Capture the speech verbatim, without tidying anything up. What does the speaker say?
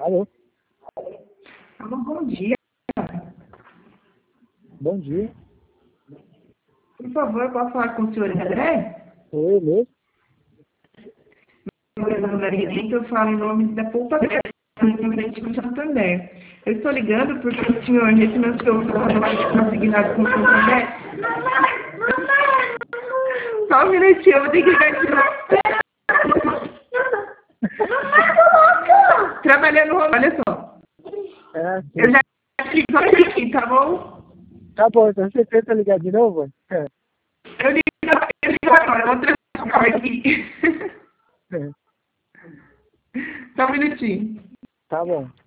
Alô? Alô, bom dia. Bom dia. Por favor, posso falar com o senhor André? Sou eu mesmo? Meu nome é Ana Maria, eu falo em nome da Poupa Presidente do Santander. Eu estou ligando porque o senhor refinanciou o seu celular consignado com o Santander. Só um minutinho, eu vou ter que ligar de novo. Trabalhando, olha só. É, sim. Eu já te ligo aqui, tá bom? Tá bom, então você tenta ligar de novo? É. Eu ligo, eu ligo agora, eu vou transformar aqui. É. Só um minutinho. Tá bom.